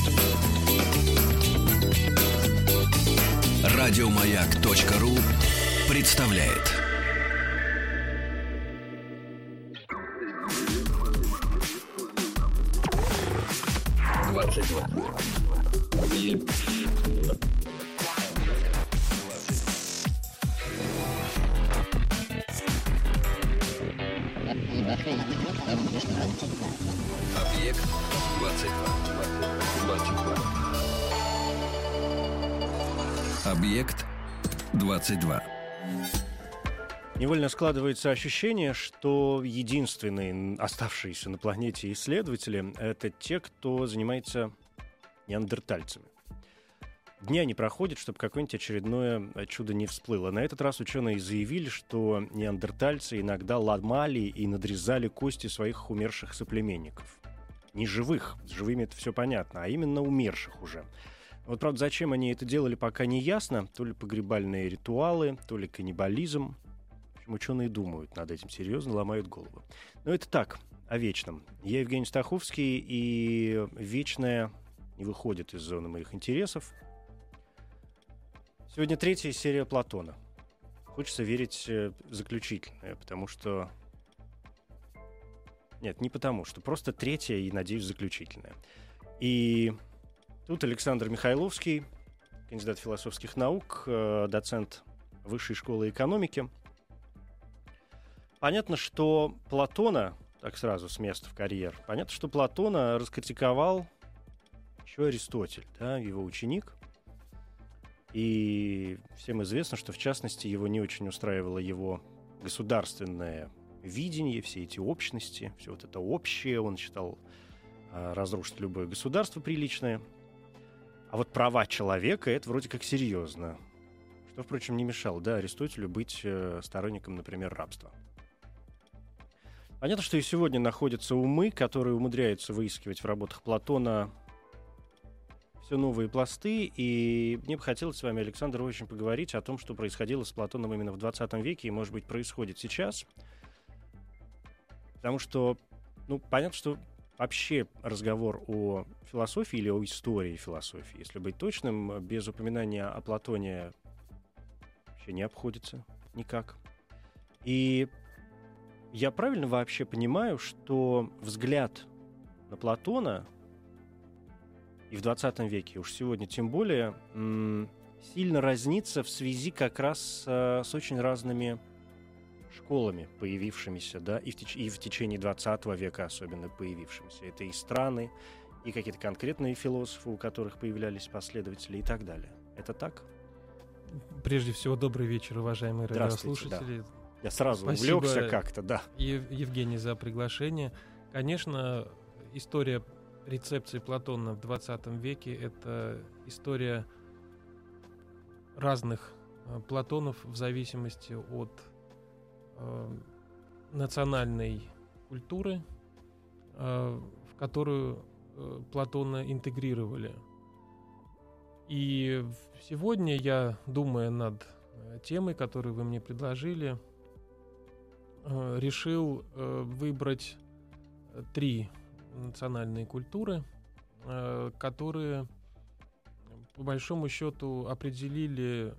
Радиомаяк.ру представляет. Объект 22. Объект 22. Невольно складывается ощущение, что единственные оставшиеся на планете исследователи — это те, кто занимается неандертальцами. Дня не проходит, чтобы какое-нибудь очередное чудо не всплыло. На этот раз ученые заявили, что неандертальцы иногда ломали и надрезали кости своих умерших соплеменников. Не живых, с живыми это все понятно, а именно умерших уже. Вот, правда, зачем они это делали, пока не ясно. То ли погребальные ритуалы, то ли каннибализм. В общем, ученые думают над этим серьезно, ломают голову. Но это так, о вечном. Я Евгений Стаховский, и вечное не выходит из зоны моих интересов. Сегодня третья серия Платона. Хочется верить заключительная, потому что... Нет, не потому что. Просто третья и, надеюсь, заключительная. И тут Александр Михайловский, кандидат философских наук, доцент Высшей школы экономики. Понятно, что Платона, так сразу с места в карьер, понятно, что Платона раскритиковал еще Аристотель, да, его ученик. И всем известно, что, в частности, его не очень устраивало его государственное видение, все эти общности, все вот это общее он считал разрушить любое государство приличное. А вот права человека — это вроде как серьезно. Что, впрочем, не мешало, да, Аристотелю быть сторонником, например, рабства. Понятно, что и сегодня находятся умы, которые умудряются выискивать в работах Платона все новые пласты, и мне бы хотелось с вами, Александр, очень поговорить о том, что происходило с Платоном именно в 20 веке и, может быть, происходит сейчас. Потому что, понятно, что вообще разговор о философии или о истории философии, если быть точным, без упоминания о Платоне вообще не обходится никак. И я правильно вообще понимаю, что взгляд на Платона и в 20 веке, уж сегодня тем более, сильно разнится в связи как раз с очень разными школами, появившимися, да, и в течение 20 века особенно появившимися. Это и страны, и какие-то конкретные философы, у которых появлялись последователи и так далее. Это так? Прежде всего, добрый вечер, уважаемые радиослушатели. Да. Я сразу увлекся как-то, да. Евгений, за приглашение. Конечно, история рецепции Платона в 20 веке — это история разных Платонов в зависимости от национальной культуры, в которую Платона интегрировали. И сегодня я, думая над темой, которую вы мне предложили, решил выбрать 3 национальные культуры, которые, по большому счету, определили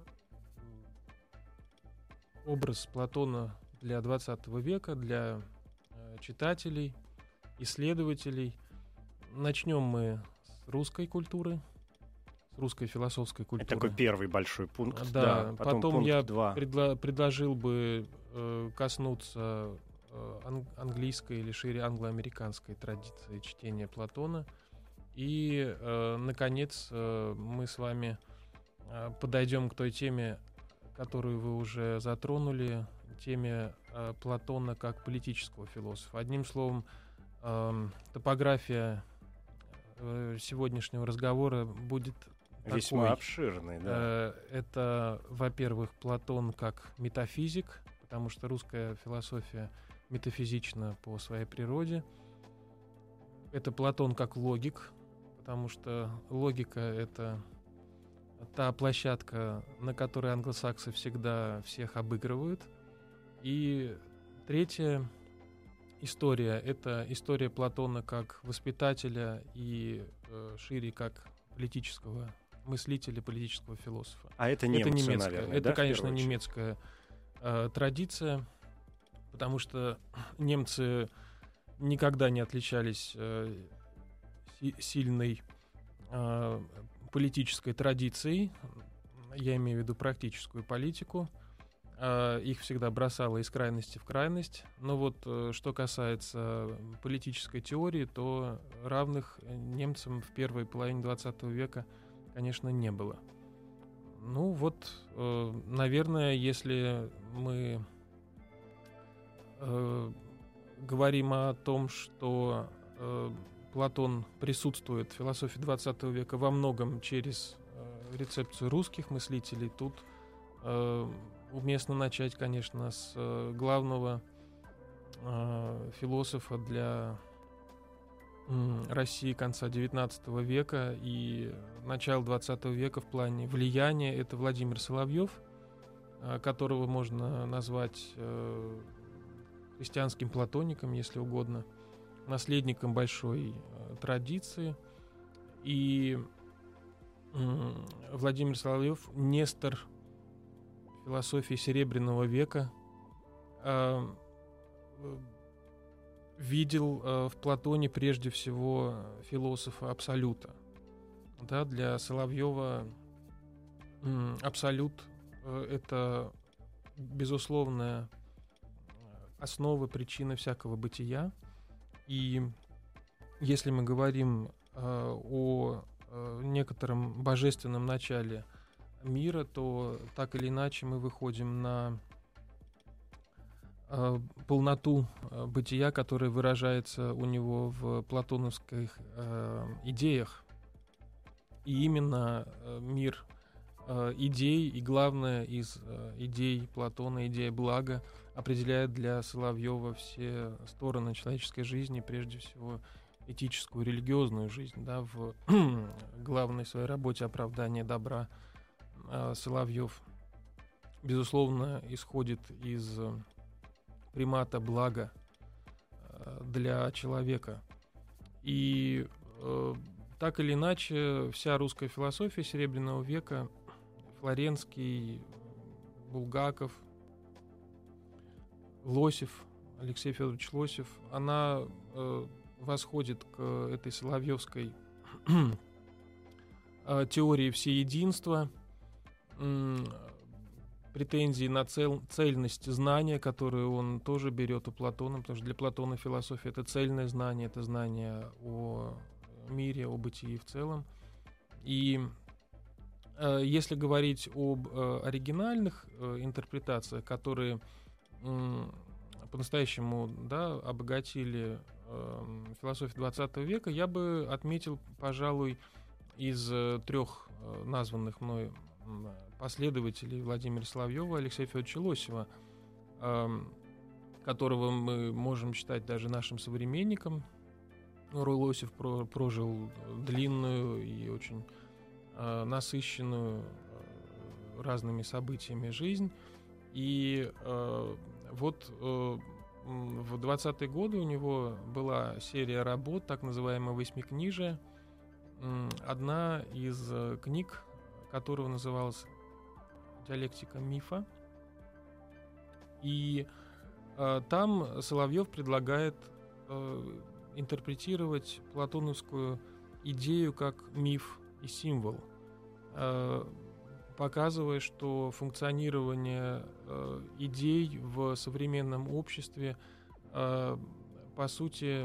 образ Платона для 20 века, для читателей, исследователей. Начнем мы с русской культуры, с русской философской культуры. Это такой первый большой пункт. Да, потом я 2. предложил бы коснуться английской или шире англоамериканской традиции чтения Платона. И, наконец, мы с вами подойдем к той теме, которую вы уже затронули, теме Платона как политического философа. Одним словом, топография сегодняшнего разговора будет весьма обширный, да. Это, во-первых, Платон как метафизик, потому что русская философия метафизична по своей природе. Это Платон как логик, потому что логика — это та площадка, на которой англосаксы всегда всех обыгрывают. И третья история — это история Платона как воспитателя и шире как политического мыслителя, политического философа. А это Это немцы, немецкая, наверное, это, да, в конечно, первую очередь? немецкая традиция, потому что немцы никогда не отличались сильной политической традицией, я имею в виду практическую политику. Их всегда бросало из крайности в крайность. Но вот что касается политической теории, то равных немцам в первой половине 20 века, конечно, не было. Ну вот, наверное, если мы говорим о том, что Платон присутствует в философии 20 века во многом через рецепцию русских мыслителей, тут уместно начать, конечно, с главного философа для России конца XIX века и начала XX века в плане влияния. Это Владимир Соловьев, которого можно назвать христианским платоником, если угодно, наследником большой традиции. И Владимир Соловьев — нестор философии Серебряного века, видел в Платоне прежде всего философа абсолюта. Да, для Соловьева абсолют — это безусловная основа, причина всякого бытия. И если мы говорим о некотором божественном начале мира, то так или иначе мы выходим на полноту бытия, которая выражается у него в платоновских идеях. И именно мир идей, и главное из идей Платона, идея блага, определяет для Соловьева все стороны человеческой жизни, прежде всего этическую, религиозную жизнь. Да, в главной своей работе «Оправдание добра» Соловьев, безусловно, исходит из примата блага для человека. И так или иначе вся русская философия Серебряного века, Флоренский, Булгаков, Лосев, Алексей Федорович Лосев, она восходит к этой соловьевской теории всеединства, претензии на цельность знания, которую он тоже берет у Платона, потому что для Платона философия — это цельное знание, это знание о мире, о бытии в целом. И если говорить об оригинальных интерпретациях, которые по-настоящему, да, обогатили философию 20 века, я бы отметил, пожалуй, из трех названных мной последователей Владимира Соловьева, Алексея Федоровича Лосева, которого мы можем считать даже нашим современником. Лосев прожил длинную и очень насыщенную разными событиями жизнь. И вот в 20-е годы у него была серия работ, так называемое восьмикнижие. Одна из книг, которого называлась «Диалектика мифа». И там Соловьев предлагает интерпретировать платоновскую идею как миф и символ, показывая, что функционирование идей в современном обществе по сути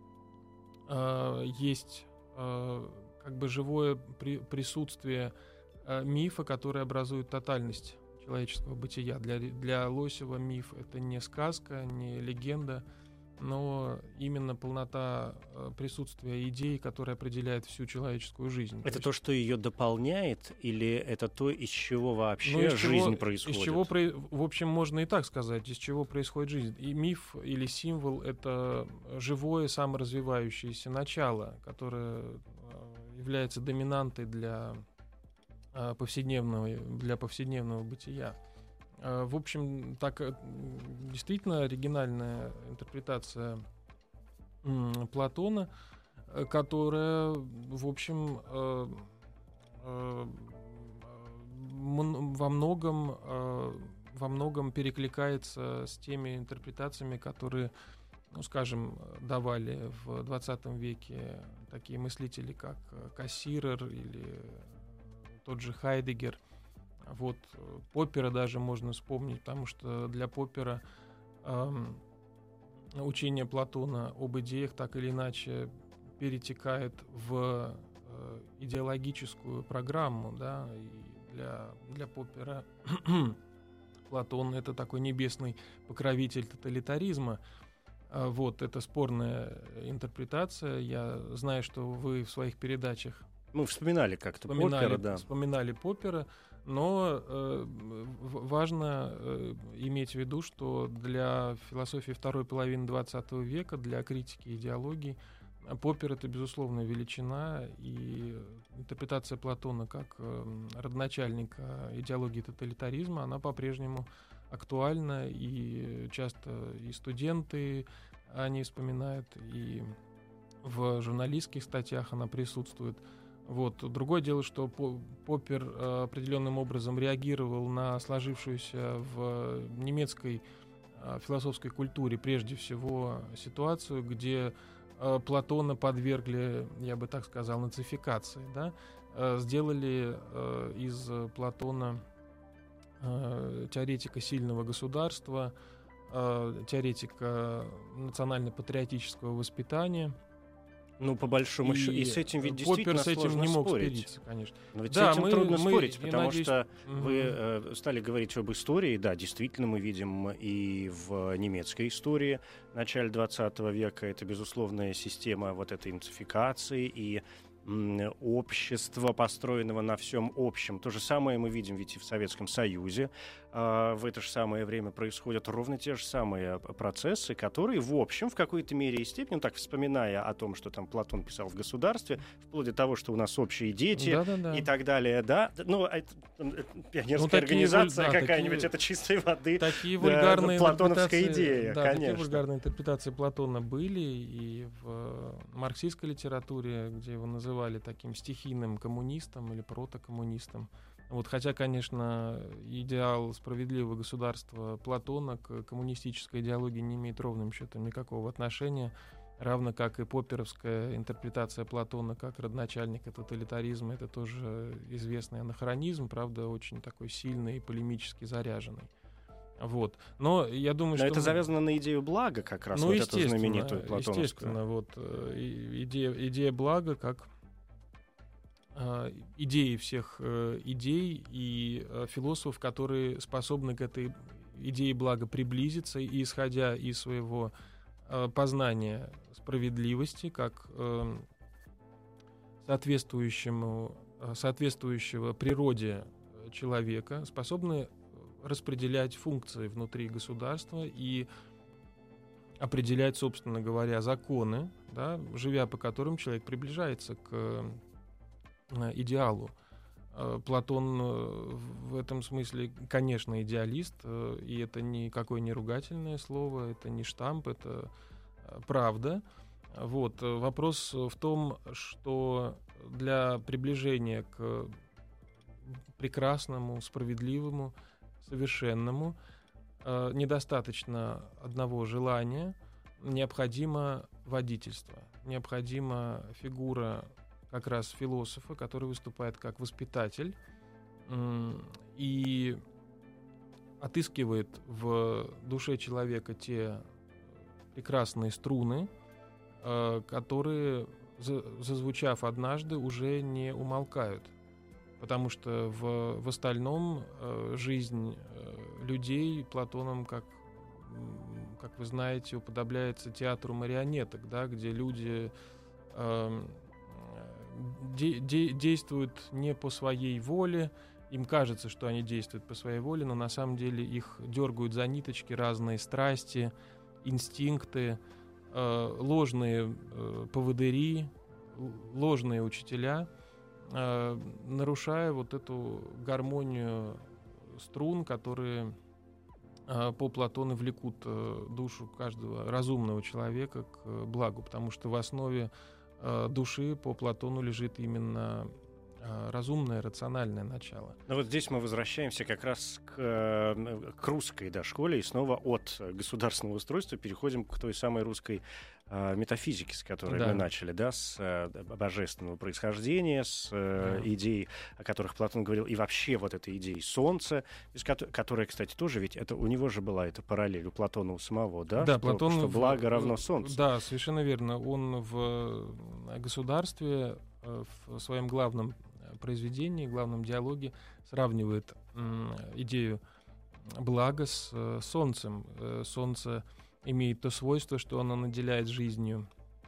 есть как бы живое присутствие мифа, который образует тотальность человеческого бытия. Для Лосева миф — это не сказка, не легенда, но именно полнота присутствия идей, которая определяет всю человеческую жизнь. Это то, что ее дополняет, или это то, из чего вообще жизнь происходит? Из чего, в общем, можно и так сказать, из чего происходит жизнь. И миф или символ — это живое саморазвивающееся начало, которое является доминантой для повседневного бытия. В общем, так действительно оригинальная интерпретация Платона. которая, в общем, во многом перекликается с теми интерпретациями, которые, ну, скажем, давали в 20 веке такие мыслители, как Кассирер или тот же Хайдеггер. Вот Поппера даже можно вспомнить, потому что для Поппера учение Платона об идеях так или иначе перетекает в идеологическую программу, да, и для Поппера Платон — это такой небесный покровитель тоталитаризма. Вот, это спорная интерпретация. Я знаю, что вы в своих передачах вспоминали как-то Поппера, да. Вспоминали Поппера, но важно иметь в виду, что для философии второй половины XX века, для критики идеологии, Поппер — это безусловная величина, и интерпретация Платона как родоначальника идеологии тоталитаризма, она по-прежнему актуальна, и часто и студенты они вспоминают, и в журналистских статьях она присутствует. Вот. Другое дело, что Поппер определенным образом реагировал на сложившуюся в немецкой философской культуре прежде всего ситуацию, где Платона подвергли, я бы так сказал, нацификации, да? Сделали из Платона теоретика сильного государства, теоретика национально-патриотического воспитания. Ну, по большому счету. И с этим ведь действительно Поппер с этим сложно не мог спорить. смириться, конечно. Но ведь Да, с этим трудно спорить, я потому надеюсь, что вы стали говорить об истории. Да, действительно, мы видим и в немецкой истории начала 20 века это безусловная система вот этой инцификации и общества, построенного на всем общем. То же самое мы видим ведь и в Советском Союзе. В это же самое время происходят ровно те же самые процессы, которые, в общем, в какой-то мере и степени, так вспоминая о том, что там Платон писал в государстве, вплоть до того, что у нас общие дети и так далее, да. Ну, пионерская организация какая-нибудь, это чистой воды такие вульгарные платоновская идея, да, конечно. Такие вульгарные интерпретации Платона были и в марксистской литературе, где его называли таким стихийным коммунистом или протокоммунистом. Вот, хотя, конечно, идеал справедливого государства Платона к коммунистической идеологии не имеет ровным счетом никакого отношения, равно как и попперовская интерпретация Платона как родоначальника тоталитаризма. Это тоже известный анахронизм, правда, очень такой сильный и полемически заряженный. Вот. Но я думаю, что... это завязано на идею блага, как раз, вот эту знаменитую платоновскую. Естественно, вот идея блага как идеи всех идей и философов, которые способны к этой идее блага приблизиться, и исходя из своего познания справедливости, как соответствующего природе человека, способны распределять функции внутри государства и определять, собственно говоря, законы, да, живя по которым человек приближается к идеалу. Платон в этом смысле, конечно, идеалист, и это никакое не ругательное слово, это не штамп, это правда. Вот. Вопрос в том, что для приближения к прекрасному, справедливому, совершенному недостаточно одного желания, необходимо водительство, необходима фигура как раз философа, который выступает как воспитатель и отыскивает в душе человека те прекрасные струны, которые, зазвучав однажды, уже не умолкают. Потому что в остальном жизнь людей Платоном, как вы знаете, уподобляется театру марионеток, да, где люди действуют не по своей воле, им кажется, что они действуют по своей воле, но на самом деле их дергают за ниточки разные страсти, инстинкты, ложные поводыри, ложные учителя, нарушая вот эту гармонию струн, которые по Платону влекут душу каждого разумного человека к благу, потому что в основе души по Платону лежит именно разумное, рациональное начало. Ну вот здесь мы возвращаемся как раз к русской школе, и снова от государственного устройства переходим к той самой русской метафизике, с которой мы начали, с божественного происхождения, с идей, о которых Платон говорил, и вообще вот этой идеи солнца, которая, кстати, тоже ведь это у него же была эта параллель, у Платона у самого, Платон что благо равно солнцу. Да, совершенно верно. Он в государстве в своем главном произведении, главном диалоге сравнивает идею блага с солнцем. Солнце имеет то свойство, что оно наделяет жизнью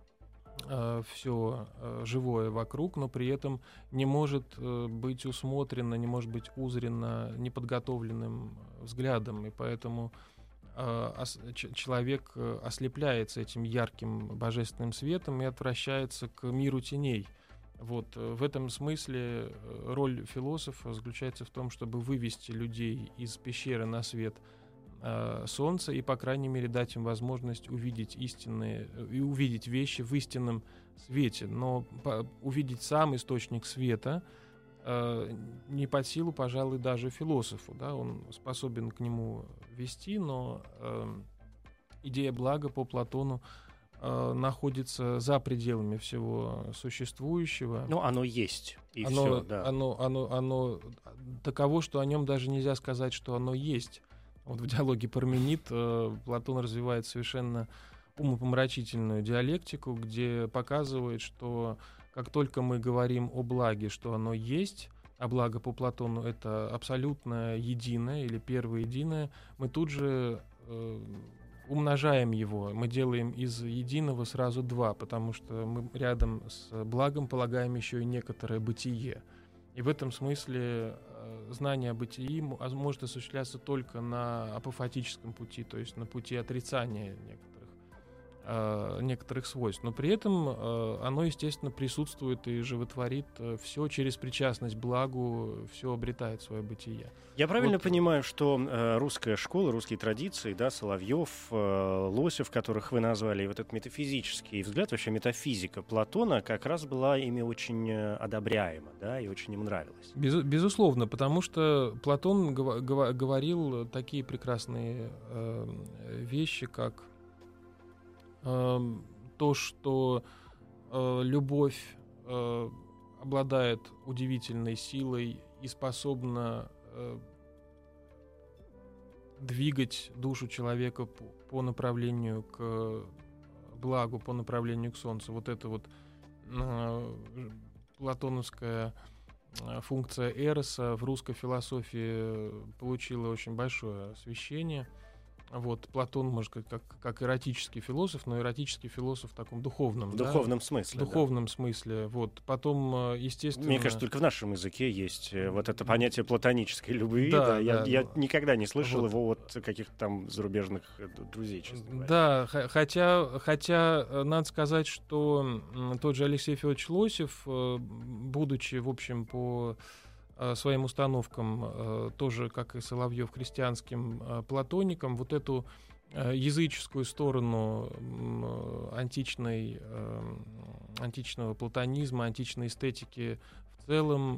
все живое вокруг, но при этом не может быть усмотрено, не может быть узрено неподготовленным взглядом, и поэтому человек ослепляется этим ярким божественным светом и отвращается к миру теней. Вот в этом смысле роль философа заключается в том, чтобы вывести людей из пещеры на свет солнца и, по крайней мере, дать им возможность увидеть истинные и увидеть вещи в истинном свете. Но увидеть сам источник света не под силу, пожалуй, даже философу. Да? Он способен к нему вести, но идея блага по Платону находится за пределами всего существующего. Ну, оно есть. И оно, все, да. Оно таково, что о нем даже нельзя сказать, что оно есть. Вот в диалоге Парменид Платон развивает совершенно умопомрачительную диалектику, где показывает, что как только мы говорим о благе, что оно есть, а благо по Платону — это абсолютно единое или первоединое, мы тут же умножаем его, мы делаем из единого сразу два, потому что мы рядом с благом полагаем еще и некоторое бытие. И в этом смысле знание о бытии может осуществляться только на апофатическом пути, то есть на пути отрицания некоторых свойств. Но при этом оно, естественно, присутствует и животворит все через причастность к благу, все обретает свое бытие. Я правильно понимаю, что русская школа, русские традиции, Соловьев, Лосев, которых вы назвали, и вот этот метафизический взгляд, вообще метафизика Платона как раз была ими очень одобряема, и очень им нравилась. Безусловно, потому что Платон говорил такие прекрасные вещи, как то, что любовь обладает удивительной силой и способна двигать душу человека по направлению к благу, по направлению к солнцу. Вот это вот платоновская функция эроса в русской философии получила очень большое освещение. Вот, Платон, может сказать, как эротический философ, но эротический философ в таком духовном. В духовном смысле. В духовном смысле. Вот. Потом, естественно... Мне кажется, только в нашем языке есть вот это понятие платонической любви. Я никогда не слышал его от каких-то там зарубежных друзей, честно говоря. Да, хотя надо сказать, что тот же Алексей Федорович Лосев, будучи, в общем, по своим установкам, тоже, как и Соловьев, христианским платоником, вот эту языческую сторону античного платонизма, античной эстетики в целом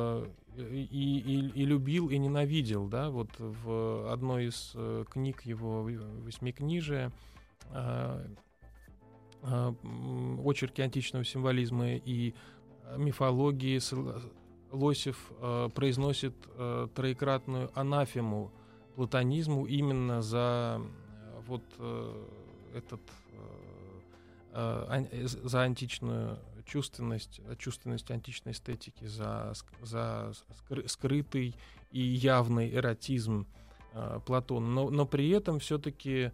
и любил, и ненавидел. Да? Вот в одной из книг его «Восьмикнижия» очерки античного символизма и мифологии Лосев произносит троекратную анафему платонизму именно за вот за античную чувственность античной эстетики, за скрытый и явный эротизм Платона. Но при этом все-таки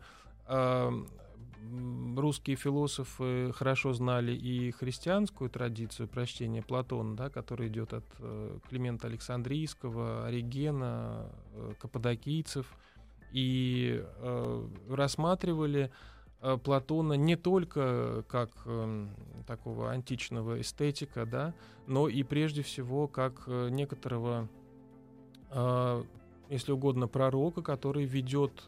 русские философы хорошо знали и христианскую традицию прочтения Платона, которая идет от Климента Александрийского, Оригена, каппадокийцев, и рассматривали Платона не только как такого античного эстетика, но и прежде всего как некоторого, если угодно, пророка, который ведет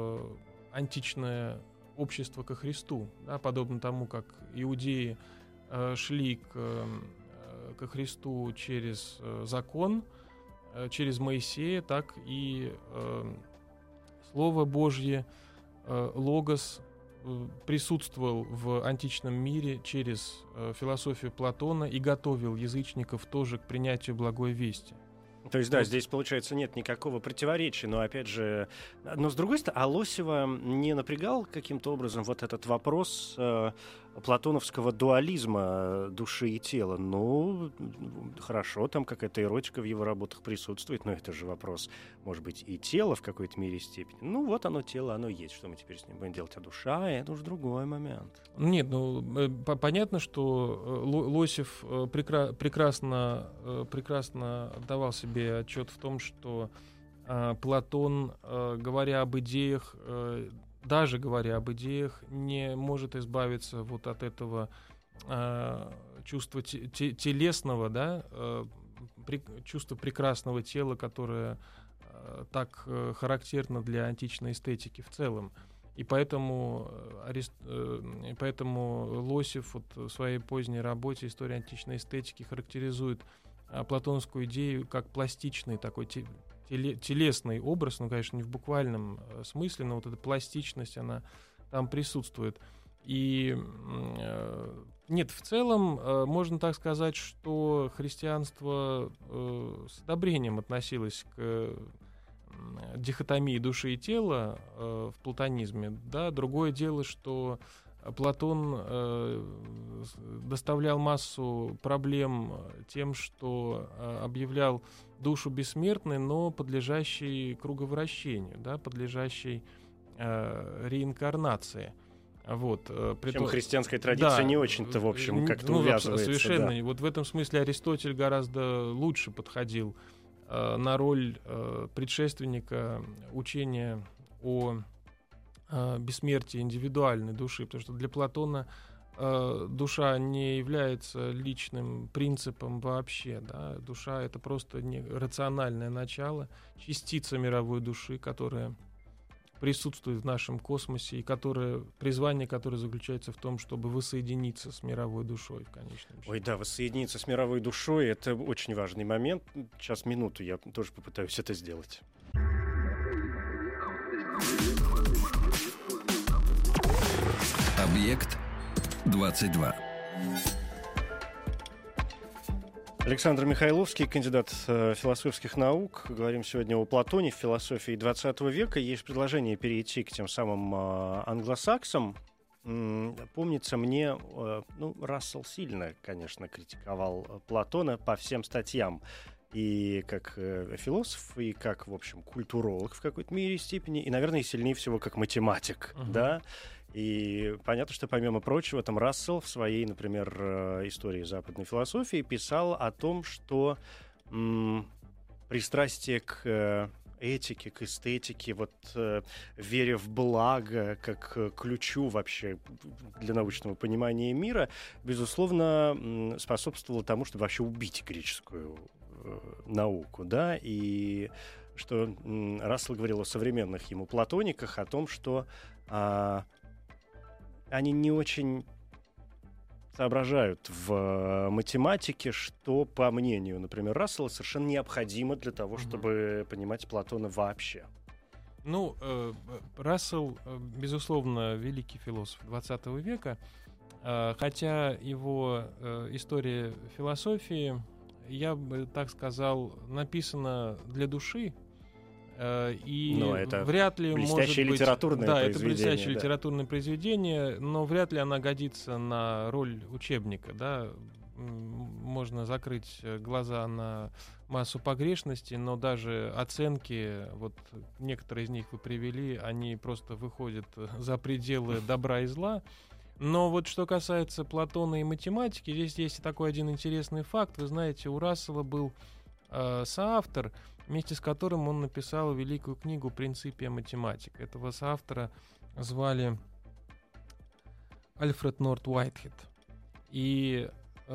античное общество ко Христу, подобно тому, как иудеи шли ко Христу через закон, через Моисея, так и Слово Божье, логос, присутствовал в античном мире через философию Платона и готовил язычников тоже к принятию благой вести. То есть, да, здесь, получается, нет никакого противоречия, но, опять же... Но, с другой стороны, а Лосева не напрягал каким-то образом вот этот вопрос платоновского дуализма души и тела? Ну, хорошо, там какая-то эротика в его работах присутствует, но это же вопрос, может быть, и тела в какой-то мере степени. Ну, вот оно, тело, оно есть, что мы теперь с ним будем делать? А душа — это уже другой момент. Нет, ну, понятно, что Лосев прекрасно отдавал себе отчет в том, что Платон, говоря об идеях, даже говоря об идеях, не может избавиться вот от этого чувства телесного, да, чувства прекрасного тела, которое так характерно для античной эстетики в целом. И поэтому Лосев вот в своей поздней работе «История античной эстетики» характеризует платоновскую идею как пластичный такой телесный образ, ну, конечно, не в буквальном смысле, но вот эта пластичность, она там присутствует. И нет, в целом можно так сказать, что христианство с одобрением относилось к дихотомии души и тела в платонизме. Да? Другое дело, что Платон доставлял массу проблем тем, что объявлял душу бессмертной, но подлежащей круговращению, да, подлежащей реинкарнации. Вот, чем христианская традиция не очень-то, в общем, как-то увязывается. Совершенно. Да. Вот в этом смысле Аристотель гораздо лучше подходил на роль предшественника учения о бессмертии индивидуальной души, потому что для Платона душа не является личным принципом вообще, да? Душа — это просто рациональное начало, частица мировой души, которая присутствует в нашем космосе и призвание которое заключается в том, чтобы воссоединиться с мировой душой в конечном счете. Ой, да, воссоединиться с мировой душой — это очень важный момент. Сейчас, минуту, я тоже попытаюсь это сделать. Объект 22. Александр Михайловский, кандидат философских наук. Говорим сегодня о Платоне в философии XX века. Есть предложение перейти к тем самым англосаксам. Помнится мне, Рассел сильно, конечно, критиковал Платона по всем статьям. И как философ, и как, в общем, культуролог в какой-то мере степени, и, наверное, сильнее всего как математик, да. И понятно, что, помимо прочего, там Рассел в своей, например, истории западной философии писал о том, что пристрастие к этике, к эстетике, вере в благо, как ключу вообще для научного понимания мира, безусловно, способствовало тому, чтобы вообще убить греческую науку, да, и что Рассел говорил о современных ему платониках, о том, что они не очень соображают в математике, что, по мнению, например, Рассела, совершенно необходимо для того, чтобы понимать Платона вообще. Ну, Рассел, безусловно, великий философ XX века, хотя его история философии, я бы так сказал, написана для души, и это вряд ли блестящее может быть, литературное произведение. Это блестящее литературное произведение, но вряд ли она годится на роль учебника, да. Можно закрыть глаза на массу погрешностей, но даже оценки, вот некоторые из них вы привели, они просто выходят за пределы добра и зла. Но вот что касается Платона и математики, здесь есть такой один интересный факт. Вы знаете, у Рассела был соавтор, вместе с которым он написал великую книгу «Принципия математика». Этого соавтора звали Альфред Норт Уайтхед. И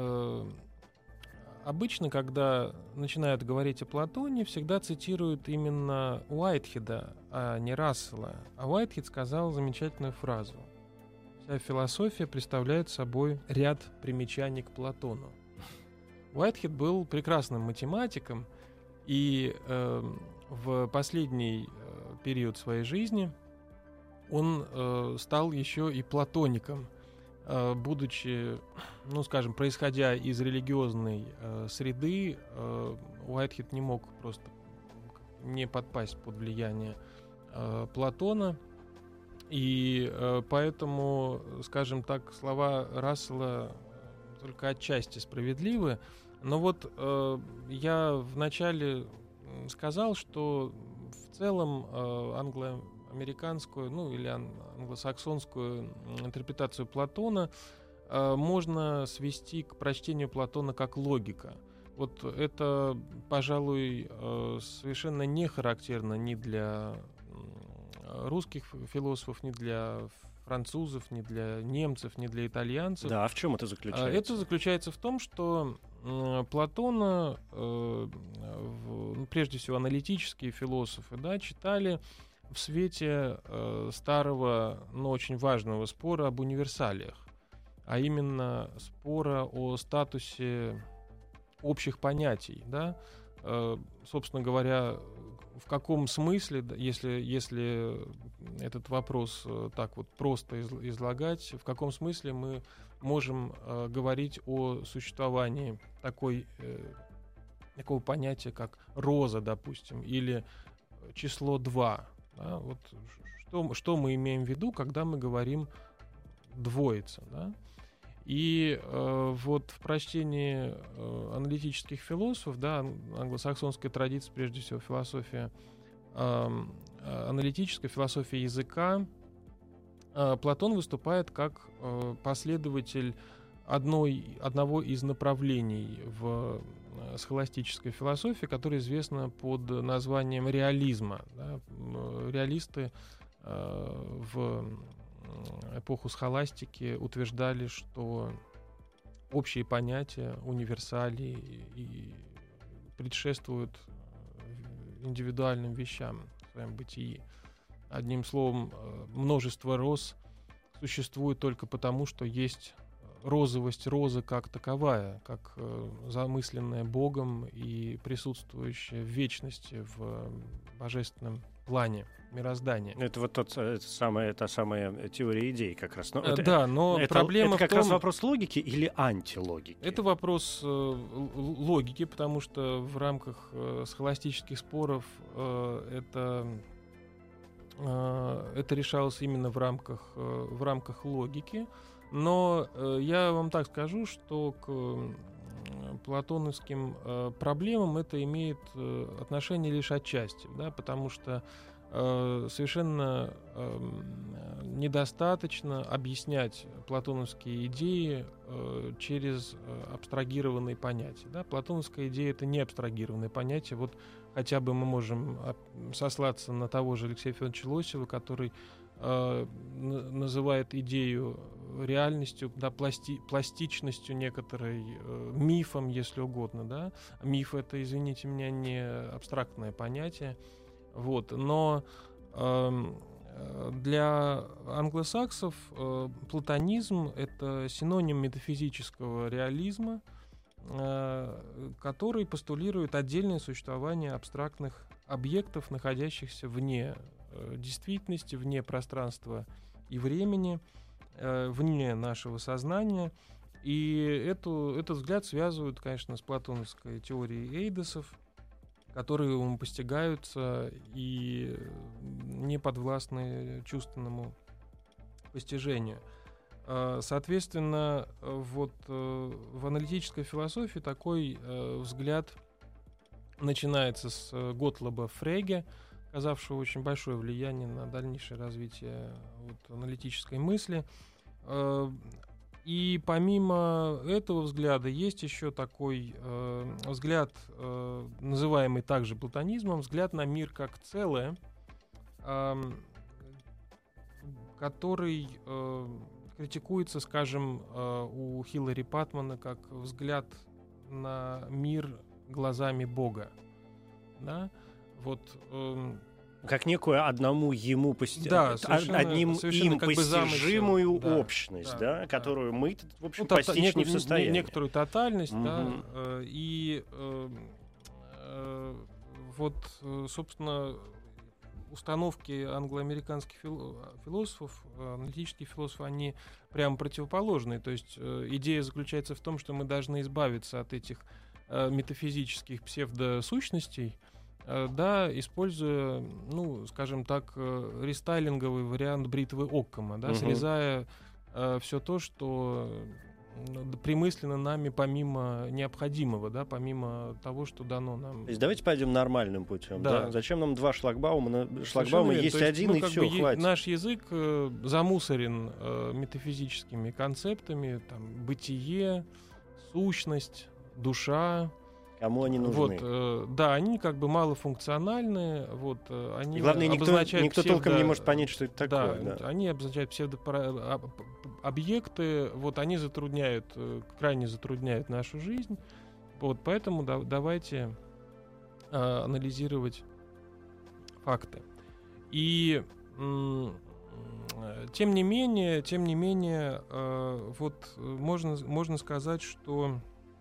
обычно, когда начинают говорить о Платоне, всегда цитируют именно Уайтхеда, а не Рассела. А Уайтхед сказал замечательную фразу. вся философия представляет собой ряд примечаний к Платону. Уайтхед был прекрасным математиком, и в последний период своей жизни он стал еще и платоником, будучи, происходя из религиозной среды, Уайтхед не мог просто не подпасть под влияние Платона, и поэтому, скажем так, слова Рассела только отчасти справедливы. Но вот я вначале сказал, что в целом англо-американскую, или англосаксонскую интерпретацию Платона можно свести к прочтению Платона как логика. Вот это, пожалуй, совершенно не характерно ни для русских философов, ни для французов, ни для немцев, ни для итальянцев. Да, а в чем это заключается? Это заключается в том, что Платона, прежде всего аналитические философы, читали в свете старого, но очень важного спора об универсалиях, а именно спора о статусе общих понятий, собственно говоря, в каком смысле, если этот вопрос так вот просто излагать, в каком смысле мы можем говорить о существовании такого понятия, как роза, допустим, или число 2. Да? Вот что мы имеем в виду, когда мы говорим двоица, да? И вот в прочтении аналитических философов, англосаксонской традиции, прежде всего философия аналитическая, философия языка, Платон выступает как последователь одного из направлений в схоластической философии, которое известно под названием реализма. Да? Реалисты в эпоху схоластики утверждали, что общие понятия, универсалии и предшествуют индивидуальным вещам в своем бытии. Одним словом, множество роз существует только потому, что есть розовость розы как таковая, как замысленная Богом и присутствующая в вечности, в божественном плане мироздания. Это вот та самая теория идей как раз. Но Проблема это как в том, раз вопрос логики или антилогики? Это вопрос логики, потому что в рамках схоластических споров это решалось именно в рамках логики. Но я вам так скажу, что к платоновским проблемам это имеет отношение лишь отчасти, потому что совершенно недостаточно объяснять платоновские идеи через абстрагированные понятия. Платоновская идея — это не абстрагированные понятия. Вот хотя бы мы можем сослаться на того же Алексея Федоровича Лосева, который называет идею реальностью, пластичностью некоторой, мифом, если угодно. Миф — это, извините меня, не абстрактное понятие. Но для англосаксов платонизм — это синоним метафизического реализма, который постулирует отдельное существование абстрактных объектов, находящихся вне действительности, вне пространства и времени, вне нашего сознания. И этот взгляд связывают, конечно, с платоновской теорией эйдосов, которые постигаются и не подвластны чувственному постижению. Соответственно, в аналитической философии такой взгляд начинается с Готлоба Фреге, оказавшего очень большое влияние на дальнейшее развитие аналитической мысли. И помимо этого взгляда есть еще такой взгляд, называемый также платонизмом, взгляд на мир как целое, который критикуется, скажем, у Хиллари Патмана как взгляд на мир глазами Бога. Как некую одному ему одним им как бы постижимую замысел. общность, да, которую мы, в общем, Ну, постичь не в состоянии. Некоторую тотальность, Мгм. да, и вот, собственно, установки англо-американских философов, аналитических философов, они прямо противоположные. То есть идея заключается в том, что мы должны избавиться от этих метафизических псевдосущностей, да, используя, ну, скажем так, рестайлинговый вариант бритвы Оккама, да, срезая все то, что примысленно нами помимо необходимого, да, помимо того, что дано нам. То есть давайте пойдем нормальным путем. Да. Да? Зачем нам два шлагбаума? Совершенно верно. Есть То есть, один, и все, хватит. Наш язык замусорен метафизическими концептами, там, бытие, сущность, душа. Кому они нужны? Вот, да, они как бы малофункциональны. Вот, они И главное, никто толком не может понять, что это такое. Да, Да. они обозначают объекты, вот, они крайне затрудняют нашу жизнь. Вот, поэтому давайте анализировать факты. И тем не менее, вот можно сказать, что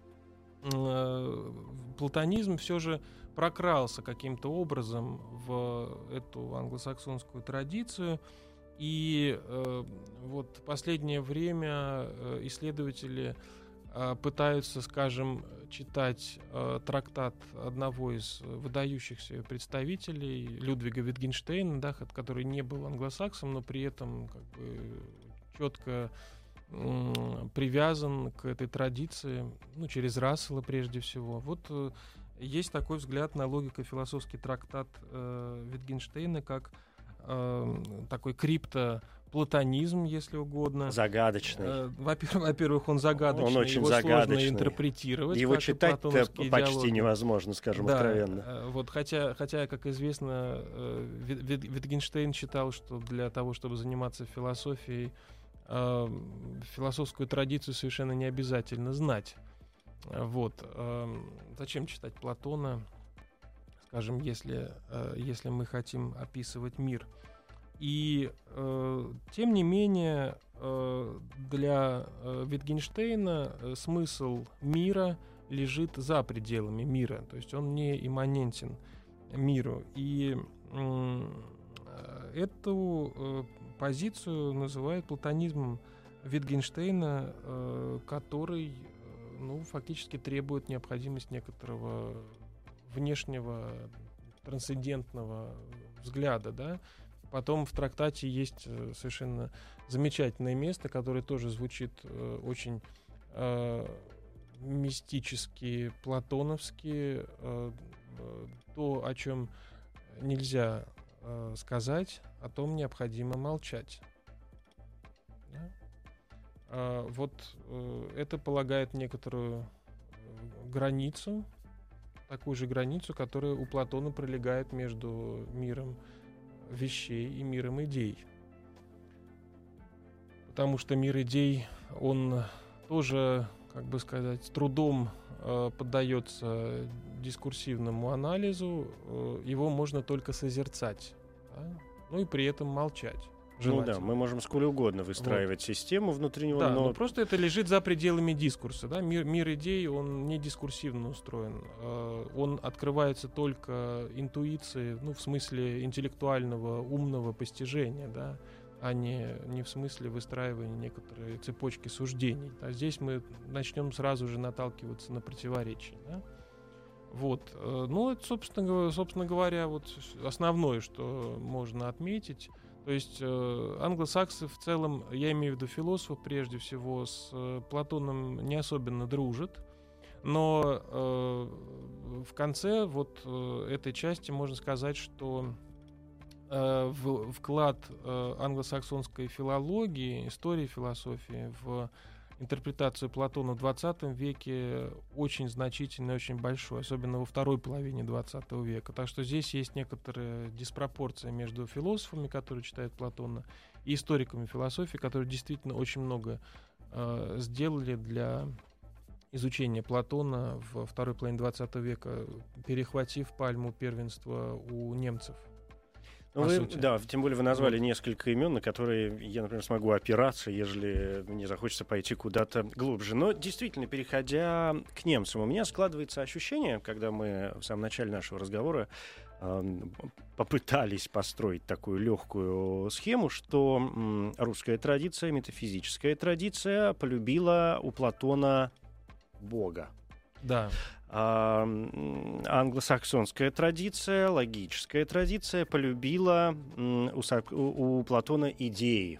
платонизм все же прокрался каким-то образом в эту англосаксонскую традицию, и вот в последнее время исследователи пытаются, скажем, читать трактат одного из выдающихся представителей, Людвига Витгенштейна, да, который не был англосаксом, но при этом как бы четко привязан к этой традиции, ну, через Рассела прежде всего. Вот есть такой взгляд на логико-философский трактат Витгенштейна, как такой криптоплатонизм, если угодно. Загадочный. Во-первых, он загадочный, Он очень его загадочный. Сложно интерпретировать. Его читать-то почти идеологии. невозможно, скажем откровенно. Вот, хотя, как известно, Витгенштейн считал, что для того, чтобы заниматься философией, философскую традицию совершенно не обязательно знать. Вот. Зачем читать Платона, скажем, если мы хотим описывать мир? И тем не менее, для Витгенштейна смысл мира лежит за пределами мира, то есть он не имманентен миру. И эту позицию называют платонизмом Витгенштейна, который, ну, фактически требует необходимости некоторого внешнего трансцендентного взгляда, да. Потом в трактате есть совершенно замечательное место, которое тоже звучит очень мистически, платоновски, то, о чем нельзя сказать, о том необходимо молчать. Да? Вот это полагает некоторую границу, такую же границу, которая у Платона пролегает между миром вещей и миром идей. Потому что мир идей, он тоже, как бы сказать, с трудом поддается дискурсивному анализу, его можно только созерцать, да? Ну и при этом молчать. Ну да, мы можем сколь угодно выстраивать систему внутри него, да, но просто это лежит за пределами дискурса. Да? Мир идей, он не дискурсивно устроен. Он открывается только интуиции, ну, в смысле интеллектуального, умного постижения, да? А не в смысле выстраивания некоторой цепочки суждений. А здесь мы начнем сразу же наталкиваться на противоречия. Да? Вот. Ну, это, собственно говоря, вот основное, что можно отметить. То есть англосаксы в целом, я имею в виду философов прежде всего, с Платоном не особенно дружат. Но в конце вот этой части можно сказать, что вклад англосаксонской филологии, истории философии в интерпретацию Платона в 20 веке очень значительный, очень большой, особенно во второй половине 20 века. Так что здесь есть некоторая диспропорция между философами, которые читают Платона, и историками философии, которые действительно очень много сделали для изучения Платона во второй половине 20 века, перехватив пальму первенства у немцев. Да, тем более вы назвали несколько имен, на которые я, например, смогу опираться, ежели мне захочется пойти куда-то глубже. Но действительно, переходя к немцам, у меня складывается ощущение, когда мы в самом начале нашего разговора попытались построить такую легкую схему, что русская традиция, метафизическая традиция полюбила у Платона Бога. Да. Англосаксонская традиция, логическая традиция полюбила у Платона идеи.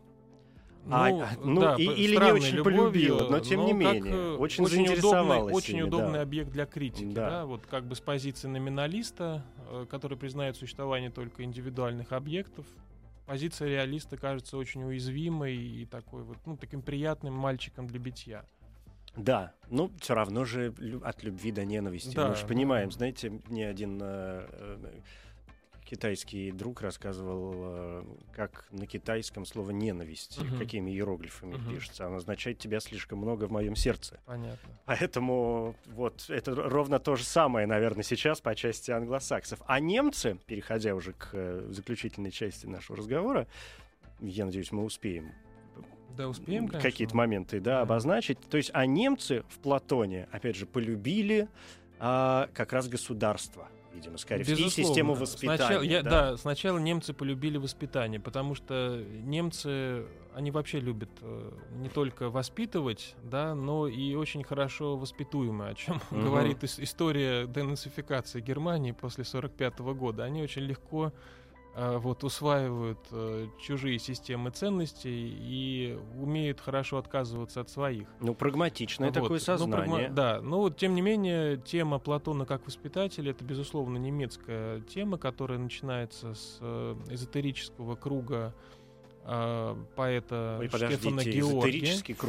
Или не очень полюбила, но тем не менее очень заинтересовалась. Очень удобный объект для критики. Да. Вот как бы с позиции номиналиста, который признает существование только индивидуальных объектов, позиция реалиста кажется очень уязвимой и такой вот, таким приятным мальчиком для битья. Да, все равно же от любви до ненависти. Да, мы же понимаем, знаете, мне один китайский друг рассказывал, как на китайском слово «ненависть», какими иероглифами пишется. Оно означает «тебя слишком много в моем сердце». Понятно. Поэтому вот это ровно то же самое, наверное, сейчас по части англосаксов. А немцы, переходя уже к заключительной части нашего разговора, я надеюсь, мы успеем какие-то моменты обозначить. То есть, немцы в Платоне, опять же, полюбили как раз государство, видимо, скорее всего, и систему воспитания. Сначала немцы полюбили воспитание, потому что немцы, они вообще любят не только воспитывать, но и очень хорошо воспитуемы, о чем говорит история денацификации Германии после 1945 года. Они очень легко усваивают чужие системы ценностей и умеют хорошо отказываться от своих. Прагматичное такое сознание. Тем не менее, тема Платона как воспитателя — это, безусловно, немецкая тема, которая начинается с эзотерического круга поэта Штефана Георги. Эзотерический круг.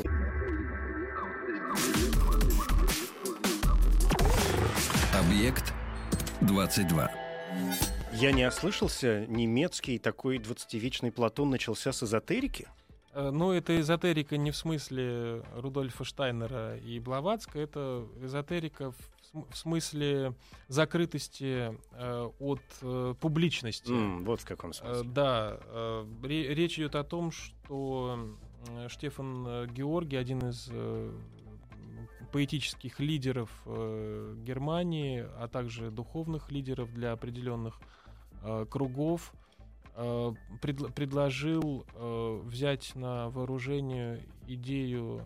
Объект 22. Я не ослышался, немецкий такой 20-вечный Платон начался с эзотерики? Это эзотерика не в смысле Рудольфа Штайнера и Блаватска, это эзотерика в смысле закрытости от публичности. Вот в каком смысле. Речь идет о том, что Штефан Георги, один из поэтических лидеров Германии, а также духовных лидеров для определенных кругов, предложил взять на вооружение идею,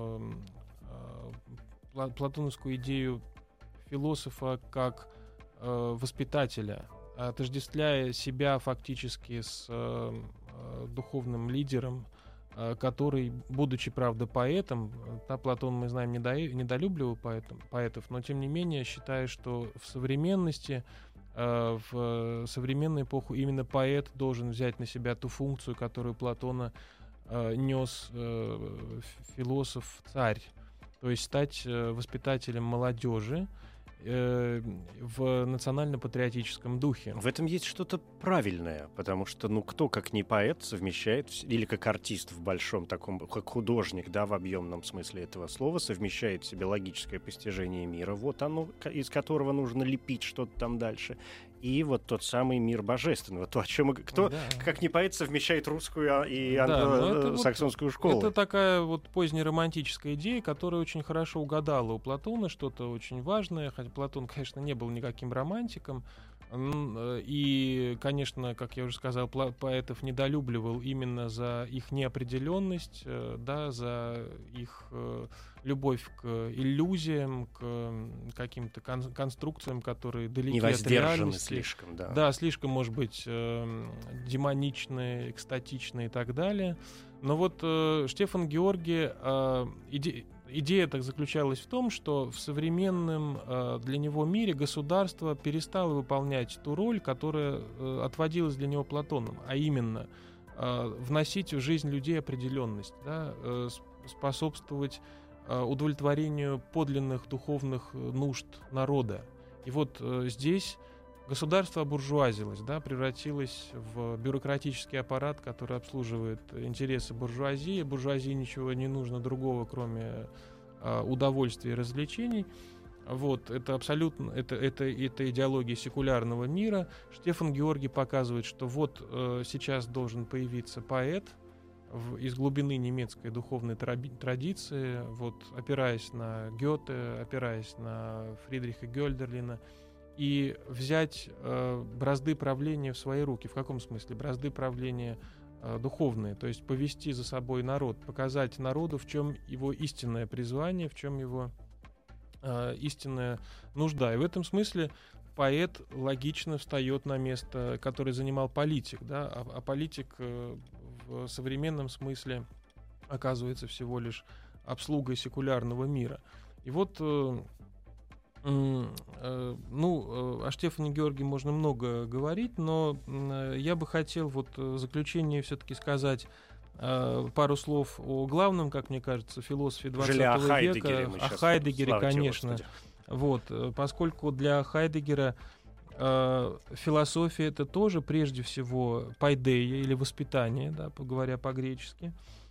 платоновскую идею философа как воспитателя, отождествляя себя фактически с духовным лидером, который, будучи, правда, поэтом, Платон, мы знаем, недолюбливал поэтов, но, тем не менее, считая, что в современности, в современную эпоху именно поэт должен взять на себя ту функцию, которую Платона нес философ-царь, то есть стать воспитателем молодежи в национально-патриотическом духе. В этом есть что-то правильное, потому что, кто, как не поэт, совмещает, или как артист в большом таком, как художник, в объемном смысле этого слова, совмещает в себе логическое постижение мира, оно, из которого нужно лепить что-то там дальше, и вот тот самый мир божественного, то, о чем как не поэт, совмещает русскую и англосаксонскую школу. Это такая позднеромантическая идея, которая очень хорошо угадала у Платона что-то очень важное, хотя Платон, конечно, не был никаким романтиком, и, конечно, как я уже сказал, поэтов недолюбливал именно за их неопределенность, за их любовь к иллюзиям, к каким-то конструкциям, которые далеки от реальности. Слишком, слишком, может быть, демоничные, экстатичные и так далее. Но Штефан Георги, идея так заключалась в том, что в современном для него мире государство перестало выполнять ту роль, которая отводилась для него Платоном, а именно вносить в жизнь людей определенность, способствовать удовлетворению подлинных духовных нужд народа. И здесь государство обуржуазилось, превратилось в бюрократический аппарат, который обслуживает интересы буржуазии. Буржуазии ничего не нужно другого, кроме удовольствия и развлечений. Вот, это абсолютно, это идеология секулярного мира. Штефан Георгий показывает, что вот сейчас должен появиться поэт из глубины немецкой духовной традиции, вот, опираясь на Гёте, опираясь на Фридриха Гёльдерлина, и взять бразды правления в свои руки. В каком смысле? Бразды правления духовные, то есть повести за собой народ, показать народу, в чем его истинное призвание, в чем его истинная нужда. И в этом смысле поэт логично встает на место, которое занимал политик, да? А политик в современном смысле оказывается всего лишь обслугой секулярного мира. И вот о Штефане Георгии можно много говорить, но я бы хотел вот в заключение все-таки сказать пару слов о главном, как мне кажется, философе 20 века, о Хайдегере, конечно. Вот, поскольку для Хайдегера философия — это тоже прежде всего пайдея или воспитание, да, говоря по-гречески.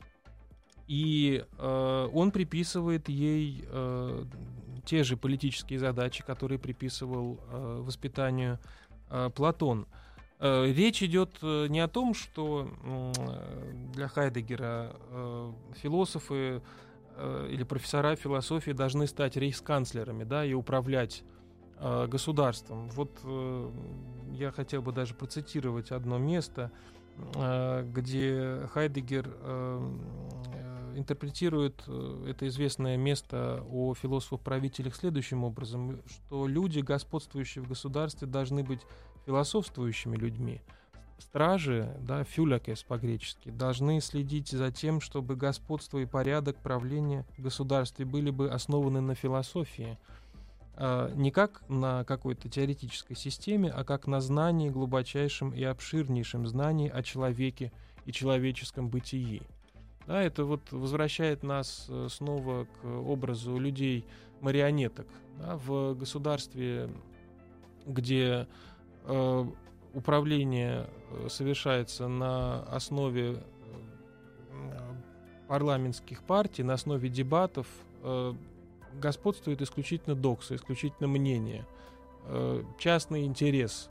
И он приписывает ей те же политические задачи, которые приписывал воспитанию Платон. Речь идет не о том, что для Хайдегера философы или профессора философии должны стать рейхсканцлерами, да, и управлять государством. Вот я хотел бы даже процитировать одно место, где Хайдегер интерпретирует это известное место о философах-правителях следующим образом, что люди, господствующие в государстве, должны быть философствующими людьми. Стражи, да, фюлякес по-гречески, должны следить за тем, чтобы господство и порядок правления в государстве были бы основаны на философии, не как на какой-то теоретической системе, а как на знании, глубочайшем и обширнейшем знании о человеке и человеческом бытии. Да, это вот возвращает нас снова к образу людей-марионеток. Да, в государстве, где управление совершается на основе парламентских партий, на основе дебатов, господствует исключительно докса, исключительно мнение, частный интерес.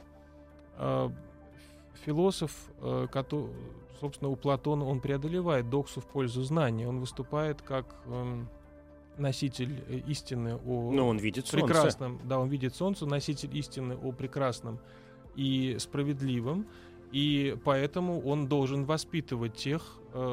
Философ, собственно, у Платона, он преодолевает доксу в пользу знания, он выступает как носитель истины о он видит прекрасном, солнце. Да, он видит солнце, носитель истины о прекрасном и справедливом, и поэтому он должен воспитывать тех,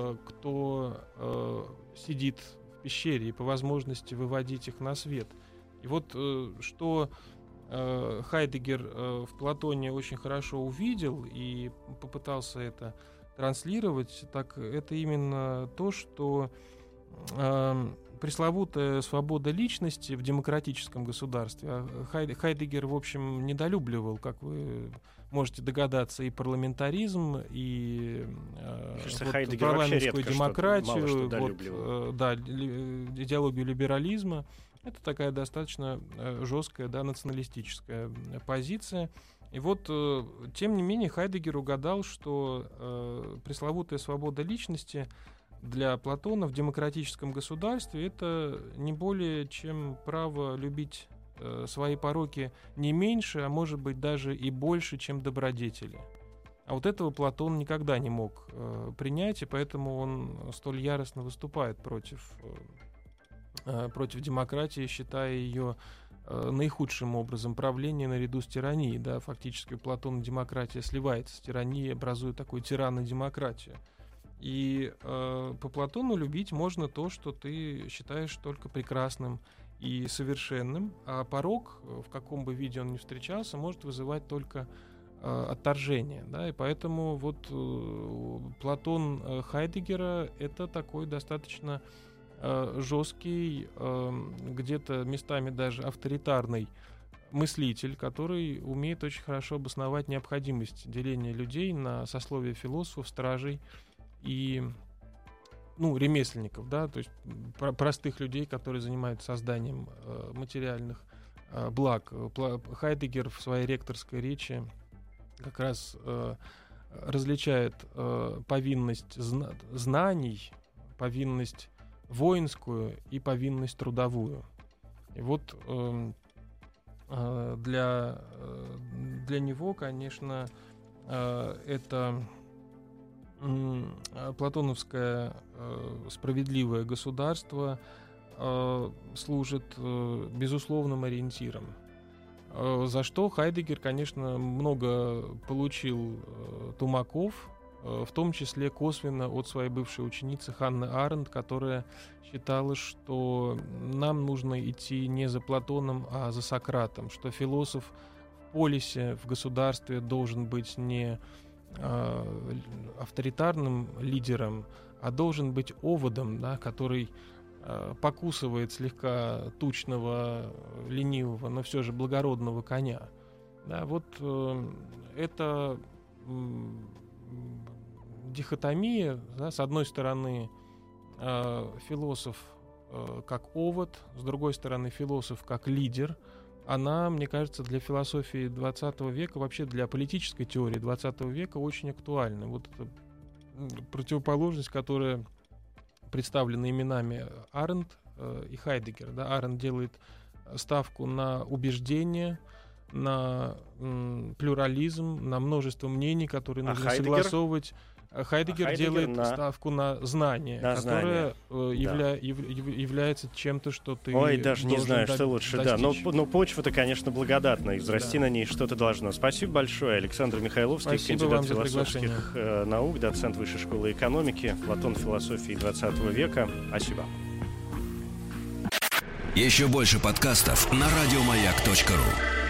кто сидит в пещере, и по возможности выводить их на свет. И вот что Хайдегер в Платоне очень хорошо увидел и попытался это транслировать, так это именно то, что пресловутая свобода личности в демократическом государстве. Хайдегер, в общем, недолюбливал, как вы можете догадаться, и парламентаризм, и парламентскую демократию, идеологию либерализма. Это такая достаточно жесткая, да, националистическая позиция. И вот, тем не менее, Хайдегер угадал, что пресловутая свобода личности для Платона в демократическом государстве — это не более чем право любить свои пороки не меньше, а может быть даже и больше, чем добродетели. А вот этого Платон никогда не мог принять, и поэтому он столь яростно выступает против демократии, считая ее наихудшим образом правления наряду с тиранией. Да, фактически у Платона демократия сливается с тиранией, образуя такую тирано-демократию. И по Платону любить можно то, что ты считаешь только прекрасным и совершенным, а порок, в каком бы виде он ни встречался, может вызывать только отторжение. Да? И поэтому вот Платон Хайдегера — это такой достаточно жесткий, где-то местами даже авторитарный мыслитель, который умеет очень хорошо обосновать необходимость деления людей на сословия философов, стражей и ремесленников, да, то есть простых людей, которые занимаются созданием материальных благ. Хайдегер в своей ректорской речи как раз различает повинность знаний, повинность воинскую и повинность трудовую. И вот для него, конечно, это платоновское справедливое государство служит безусловным ориентиром. За что Хайдеггер, конечно, много получил тумаков, в том числе косвенно от своей бывшей ученицы Ханны Аренд, которая считала, что нам нужно идти не за Платоном, а за Сократом, что философ в полисе, в государстве должен быть не авторитарным лидером, а должен быть оводом, да, который покусывает слегка тучного, ленивого, но все же благородного коня. Да, вот это дихотомия, да, с одной стороны философ как овод, с другой стороны философ как лидер, она, мне кажется, для философии 20 века, вообще для политической теории 20 века очень актуальна. Вот эта противоположность, которая представлена именами Аренд и Хайдеггер. Да? Аренд делает ставку на убеждение, на плюрализм, на множество мнений, которые нужно согласовывать. Хайдеггер делает ставку на знание, которое является чем-то, что ты даже не знаю, что лучше. Да. Но почва-то, конечно, благодатна, и взрасти на ней что-то должно. Спасибо большое. Александр Михайловский, кандидат философских наук, доцент Высшей школы экономики, Платон философии 20 века. Спасибо. Еще больше подкастов на радиомаяк.ру.